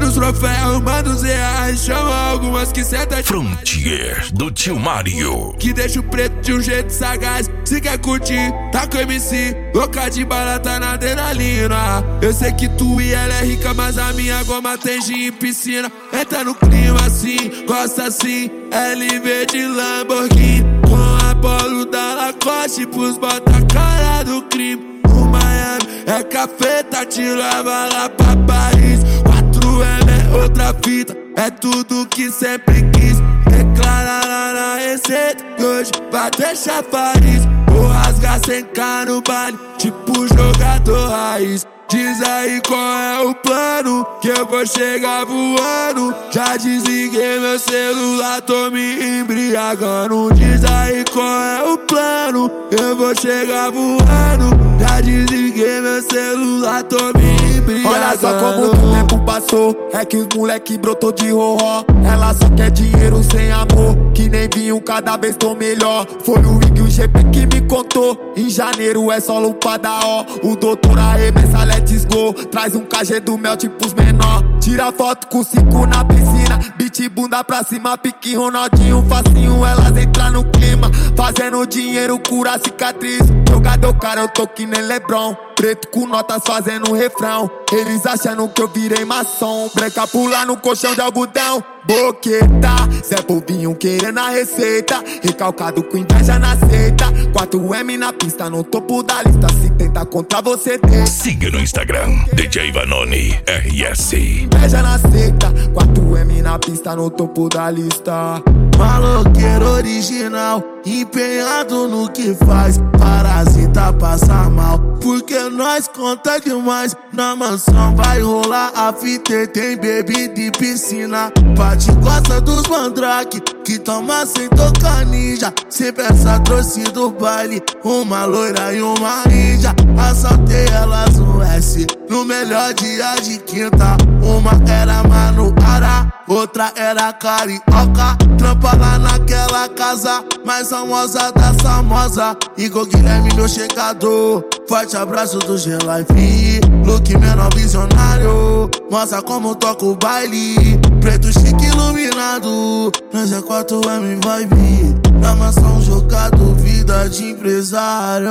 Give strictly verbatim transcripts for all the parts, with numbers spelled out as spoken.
Manda os troféus, manda os reais, chama algumas que senta. Frontier do Tio Mário, que deixa o preto de um jeito sagaz. Se quer curtir, tá com M C, louca de barata na adrenalina. Eu sei que tu e ela é rica, mas a minha goma tem gin em piscina. Entra no clima assim, gosta assim, L V de Lamborghini, com a polo da Lacoste pros bota cara do crime. O Miami é cafeta, te leva lá pra Paris. quatro M é outra fita, é tudo que sempre quis. Declara lá na receita e hoje vai deixar chafariz. Vou rasgar sem cá no baile, tipo jogador raiz. Diz aí qual é o plano, que eu vou chegar voando. Já desliguei meu celular, tô me embriagando. Diz aí qual é o plano, eu vou chegar voando. Já desliguei meu celular, tô me embriagando. Olha só como o tempo passou, é que os moleque brotou de roró. Ela só quer dinheiro sem amor, que nem vinho, cada vez tô melhor. Foi o Ig e o G P que me contou, em janeiro é só lupada, ó. O doutor arremessa, let's go. Traz um K G do mel tipo os menor. Tira foto com cinco na piscina, beat bunda pra cima, pique Ronaldinho, facinho, elas entram no clima. Fazendo dinheiro, cura cicatriz. Jogador cara, eu tô que nem LeBron. Preto com notas fazendo refrão. Eles achando que eu virei maçom. Branca pula no colchão de algodão. Boqueta, Zé Povinho querendo a receita. Recalcado com inveja na seita. quatro M na pista, no topo da lista. Se tenta contra você tem. Siga no Instagram, D J Vanoni R S. Inveja na seita, quatro M na pista, no topo da lista. Maloqueiro original, empenhado no que faz. Parasita passa mal, porque nós conta demais. Na mansão vai rolar a fita, tem bebida e piscina. Pati gosta dos mandrake, que toma sem tocar ninja. Se peça trouxe do baile, uma loira e uma índia. Assaltei elas no S, no melhor dia de quinta. Uma era Manuara, outra era carioca. Trampa lá naquela casa mais famosa da famosa. Igor Guilherme, meu checador. Forte abraço do G-Life, look menor visionário. Mostra como toca o baile, preto chique iluminado. Nós é quatro M vibe, na mansão jogado, vida de empresário.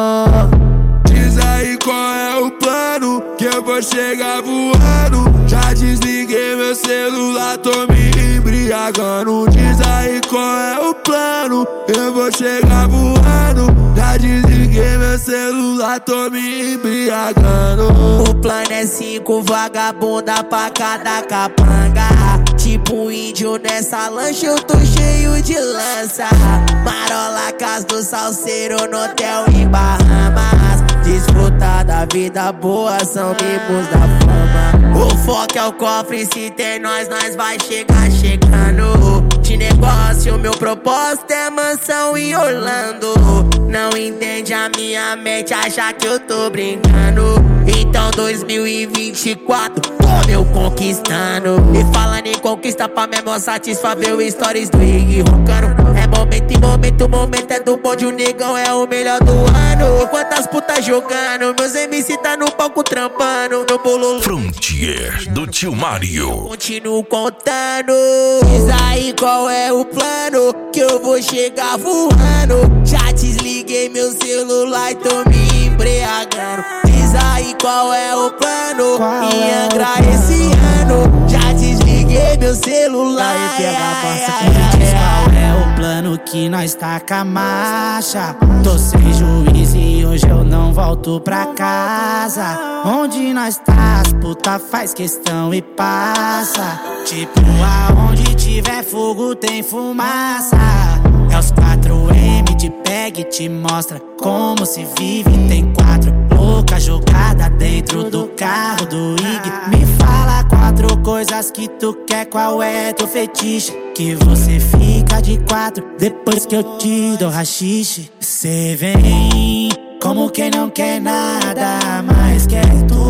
Diz aí qual é o plano, que eu vou chegar voando. Já desliguei meu celular, tô me embriagando. Diz aí qual é o plano, eu vou chegar voando. Já desliguei meu celular, tô me embriagando. O plano é cinco vagabunda pra cada capanga. Tipo índio nessa lancha, eu tô cheio de lança. Marola, casa do salseiro no hotel em Bahamas. Desfrutar da vida boa, são mimos da fama. O foco é o cofre, se tem nós, nós vai chegar chegando. De negócio, meu propósito é mansão em Orlando. Não entende a minha mente, acha que eu tô brincando. Então dois mil e vinte e quatro, tô eu conquistando. E falando em conquista, pra mesmo satisfazer o stories do Ig roncando. É momento em momento, o momento é do bonde, o negão é o melhor do ano. Quantas putas jogando, meus M C tá no palco trampando. No bolo Frontier do Tio Mário, continuo contando. Diz aí qual é o plano, que eu vou chegar voando. Já desliguei meu celular e tô me embriagando. Diz aí qual é o plano, Qual em é Angra o plano? esse ano. Já desliguei meu celular. Aí pega a pasta ai, que ai, diz ai, qual é o plano que nós taca a marcha. Tô sem juiz e hoje eu não volto pra casa. Onde nós tá, as puta faz questão e passa. Tipo, aonde tiver fogo tem fumaça. É os quatro M de pega e te mostra como se vive. Tem quatro louca jogada dentro do carro do Ig. Me fala quatro coisas que tu quer, qual é teu fetiche? Que você fica de quatro depois que eu te dou rachixe. Cê vem como quem não quer nada, mas quer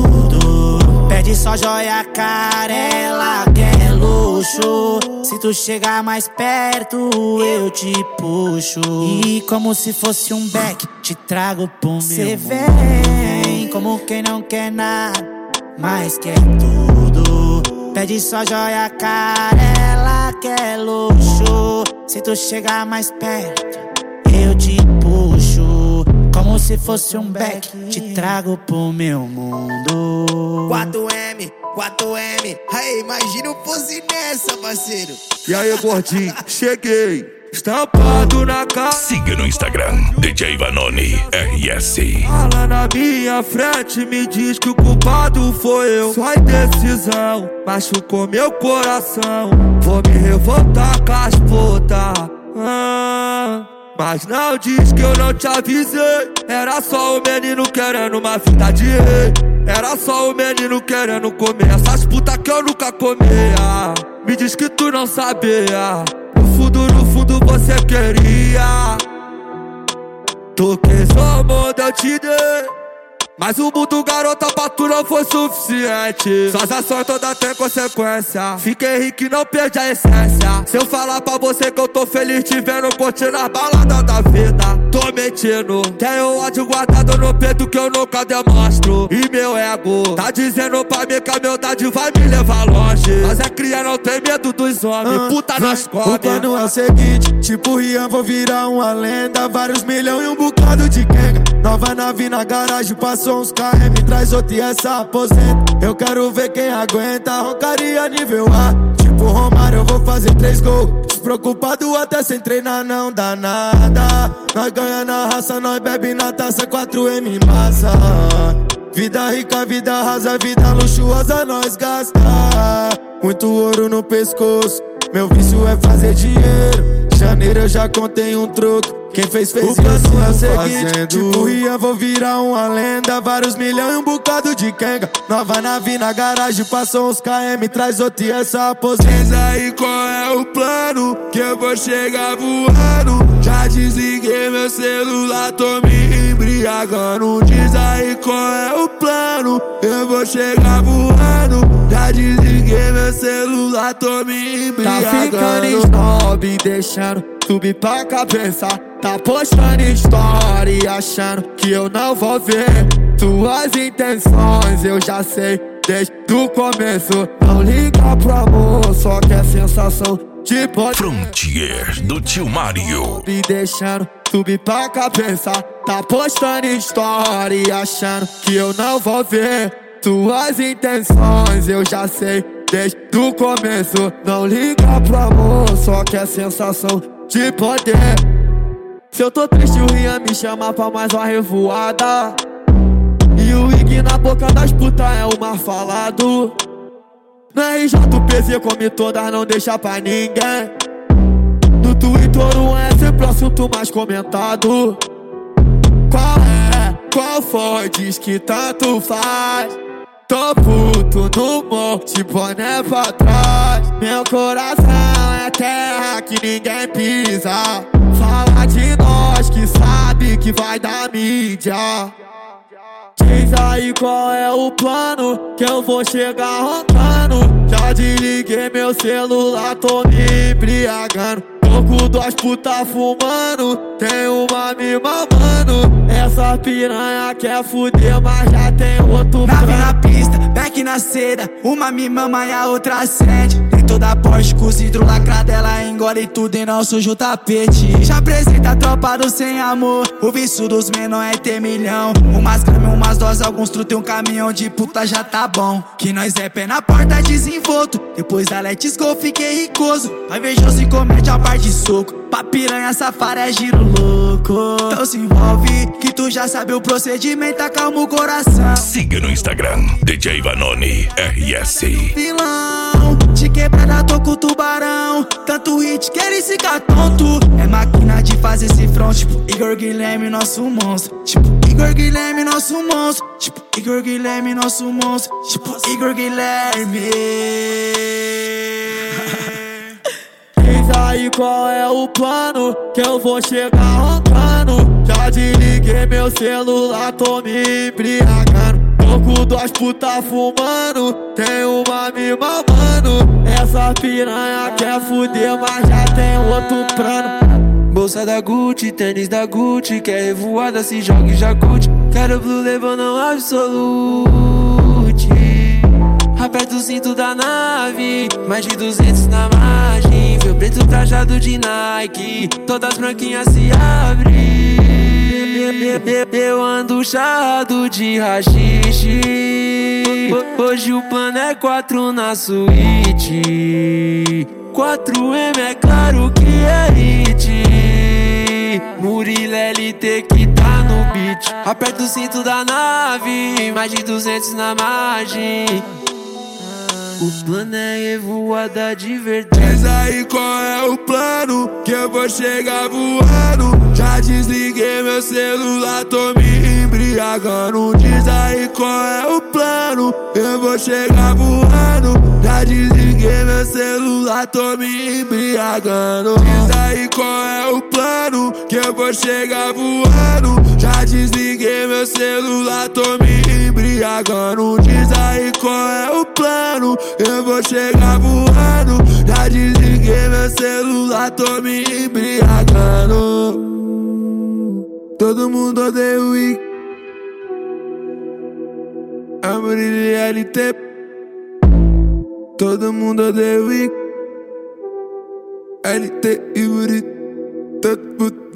tudo. Pede só joia cara, ela quer luxo. Se tu chegar mais perto, eu te puxo. E como se fosse um back, te trago pro meu. Cê vem como quem não quer nada, mas quer tudo. Pede só joia cara, ela quer luxo. Se tu chegar mais perto, eu te puxo. Como se fosse um beck, te trago pro meu mundo. quatro M, quatro M, aí imagina eu fosse nessa, parceiro. E aí, gordinho, cheguei, estampado na cara. Siga no Instagram, D J Vanoni R S. Fala na minha frente, me diz que o culpado foi eu. Só indecisão, machucou meu coração. Vou me revoltar com as putas. Ah, mas não diz que eu não te avisei. Era só o menino querendo uma vida de rei. Era só o menino querendo comer essas putas que eu nunca comia. Me diz que tu não sabia. No fundo, no fundo você queria. Tu quis o mundo, eu te dei. Mas o mundo, garota, pra tu não foi suficiente. Suas ações todas têm consequência. Fiquei rico e não perdi a essência. Se eu falar pra você que eu tô feliz te vendo curtindo as baladas da vida, tô mentindo. Tenho ódio guardado no peito que eu nunca demonstro. E meu ego tá dizendo pra mim que a humildade vai me levar longe. Mas é cria, não tem medo dos homens. Puta nas cobras. O plano é o seguinte, tipo Rian, vou virar uma lenda. Vários milhões e um bocado de quenga. Nova nave na garagem, passou uns K M, traz outra e essa aposenta. Eu quero ver quem aguenta, roncaria nível A. Tipo Romário, eu vou fazer três gols. Despreocupado até sem treinar, não dá nada. Nós ganha na raça, nós bebe na taça, quatro M massa. Vida rica, vida rasa, vida luxuosa, nós gasta. Muito ouro no pescoço, meu vício é fazer dinheiro. Janeiro eu já contei um troco. Quem fez, fez. O plano é o seguinte, fazendo. Tipo Rian, vou virar uma lenda. Vários milhões e um bocado de quenga. Nova nave na garagem, passou uns K M, traz outra e essa aposenta. Diz aí qual é o plano, que eu vou chegar voando. Já desliguei meu celular, tô me embriagando. Diz aí qual é o plano, eu vou chegar voando. Já desliguei meu celular, tô me embriagando. Tá ficando snob, deixando subir pra cabeça. Tá postando story, achando que eu não vou ver tuas intenções, eu já sei desde o começo. Não liga pro amor, só quer sensação de poder. Frontier do tio Mário. Me deixando subir pra cabeça. Tá postando story, achando que eu não vou ver tuas intenções, eu já sei desde o começo. Não liga pro amor, só quer sensação de poder. Se eu tô triste, o Rian me chama pra mais uma revoada. E o Ig na boca das putas é o mais falado. Na R J o P Z come todas, não deixa pra ninguém. No Twitter o é sempre o assunto mais comentado. Qual é? Qual foi? Diz que tanto faz. Tô puto no monte, boné pra trás. Meu coração é terra que ninguém pisa. Fala de nós que sabe que vai dar mídia. Diz aí qual é o plano, que eu vou chegar roncando. Já desliguei meu celular, tô me embriagando. Tô com duas putas fumando, tem uma me mamando. Essa piranha quer fuder, mas já tem outro plano. Nave na pista, back na seda, uma me mama e a outra acende. Dentro da Porsche com os vidros lacrados, ela engole tudo e não suja o tapete. Já apresenta a tropa do sem amor, o vício dos menor é ter milhão. Umas gramas, umas doses, alguns truta e um caminhão de puta já tá bom. Que nós é pé na porta desenvolto, depois da Let's Go fiquei ricoso. Vai invejoso e comete a parte de soco, pra piranha safara é giro louco. Então se envolve, que tu já sabe o procedimento, acalma o coração. Siga no Instagram, D J Vanoni R S. Vilão, de quebrada tô com o tubarão. Tanto hit que ele fica tonto. É máquina de fazer esse front, tipo Igor Guilherme, nosso monstro. Tipo Igor Guilherme, nosso monstro. Tipo Igor Guilherme, nosso monstro. Tipo Igor Guilherme. Diz aí qual é o plano, que eu vou chegar roncando. Já desliguei meu celular, tô me embriagando. Tô com duas putas fumando, tem uma me mamando. Essa piranha quer fuder, mas já tem outro plano. Bolsa da Gucci, tênis da Gucci, quer revoada, se joga e já curte. Quero Blue Label, não Absolute. Aperta o cinto da nave, mais de duzentos na margem. Vê o preto trajado de Nike, todas branquinhas se abrem. Eu ando charrado de rachixe. Hoje o plano é quatro na suíte. quatro M é claro que é hit. Murilo L T que tá no beat. Aperta o cinto da nave, mais de duzentos na margem. O plano é revoada de verdade. Diz aí qual é o plano, que eu vou chegar voando. Já desliguei meu celular, tô me embriagando. Diz aí qual é o plano, eu vou chegar voando. Já desliguei meu celular, tô me embriagando. Diz aí qual é o plano, que eu vou chegar voando. Já desliguei meu celular, tô me embriagando. Diz aí qual é o plano, eu vou chegar voando. Já desliguei meu celular, tô me embriagando. Todo mundo odeia o Wick, a Murilo L T. Todo mundo odeia o Wick, L T e Murilo. Todo mundo